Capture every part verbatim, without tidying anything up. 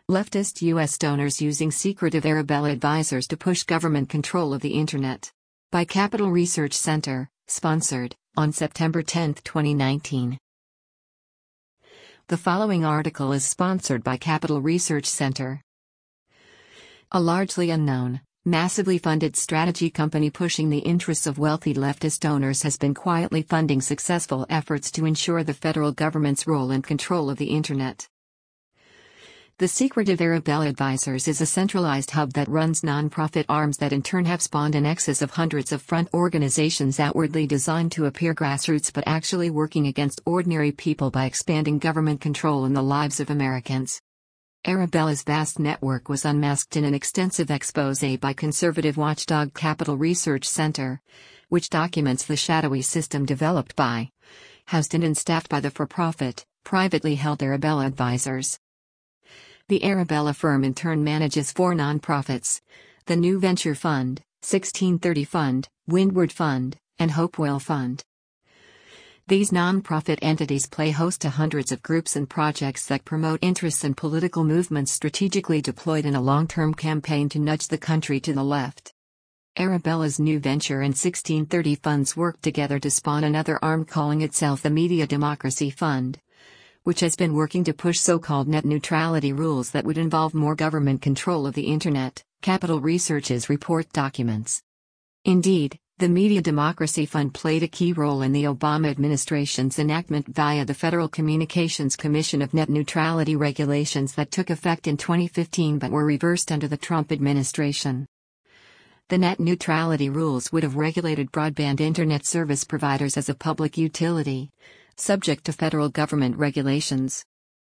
Leftist U S donors using secretive Arabella advisors to push government control of the Internet. By Capital Research Center, sponsored, on September tenth, twenty nineteen. The following article is sponsored by Capital Research Center. A largely unknown, massively funded strategy company pushing the interests of wealthy leftist donors has been quietly funding successful efforts to ensure the federal government's role and control of the Internet. The secretive Arabella Advisors is a centralized hub that runs non-profit arms that in turn have spawned an excess of hundreds of front organizations outwardly designed to appear grassroots but actually working against ordinary people by expanding government control in the lives of Americans. Arabella's vast network was unmasked in an extensive exposé by conservative watchdog Capital Research Center, which documents the shadowy system developed by, housed in and staffed by the for-profit, privately held Arabella Advisors. The Arabella firm in turn manages four nonprofits: the New Venture Fund, sixteen thirty Fund, Windward Fund, and Hopewell Fund. These nonprofit entities play host to hundreds of groups and projects that promote interests and political movements strategically deployed in a long-term campaign to nudge the country to the left. Arabella's New Venture and sixteen thirty Funds work together to spawn another arm calling itself the Media Democracy Fund, which has been working to push so-called net neutrality rules that would involve more government control of the Internet, Capital Research's report documents. Indeed, the Media Democracy Fund played a key role in the Obama administration's enactment via the Federal Communications Commission of net neutrality regulations that took effect in twenty fifteen but were reversed under the Trump administration. The net neutrality rules would have regulated broadband Internet service providers as a public utility, subject to federal government regulations.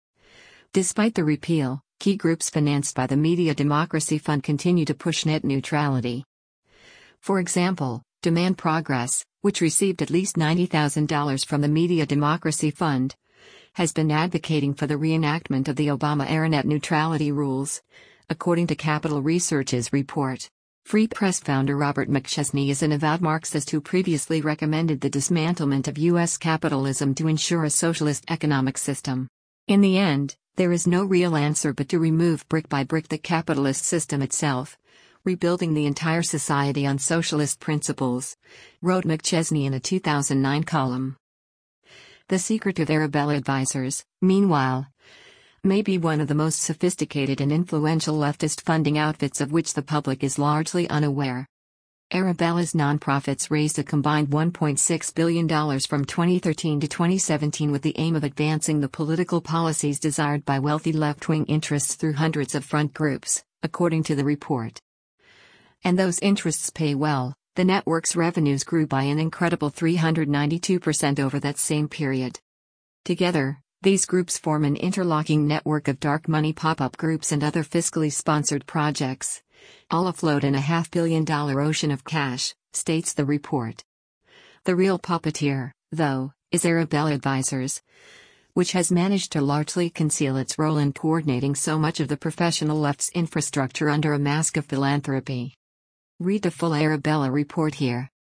Despite the repeal, key groups financed by the Media Democracy Fund continue to push net neutrality. For example, Demand Progress, which received at least ninety thousand dollars from the Media Democracy Fund, has been advocating for the reenactment of the Obama-era net neutrality rules, according to Capital Research's report. Free Press founder Robert McChesney is an avowed Marxist who previously recommended the dismantlement of U S capitalism to ensure a socialist economic system. In the end, there is no real answer but to remove brick by brick the capitalist system itself, rebuilding the entire society on socialist principles, wrote McChesney in a two thousand nine column. The secretive Arabella Advisors, meanwhile, may be one of the most sophisticated and influential leftist funding outfits of which the public is largely unaware. Arabella's nonprofits raised a combined one point six billion dollars from twenty thirteen to twenty seventeen with the aim of advancing the political policies desired by wealthy left-wing interests through hundreds of front groups, according to the report. And those interests pay well. The network's revenues grew by an incredible three hundred ninety-two percent over that same period. Together, these groups form an interlocking network of dark money pop-up groups and other fiscally sponsored projects, all afloat in a half-billion dollar ocean of cash, states the report. The real puppeteer, though, is Arabella Advisors, which has managed to largely conceal its role in coordinating so much of the professional left's infrastructure under a mask of philanthropy. Read the full Arabella report here.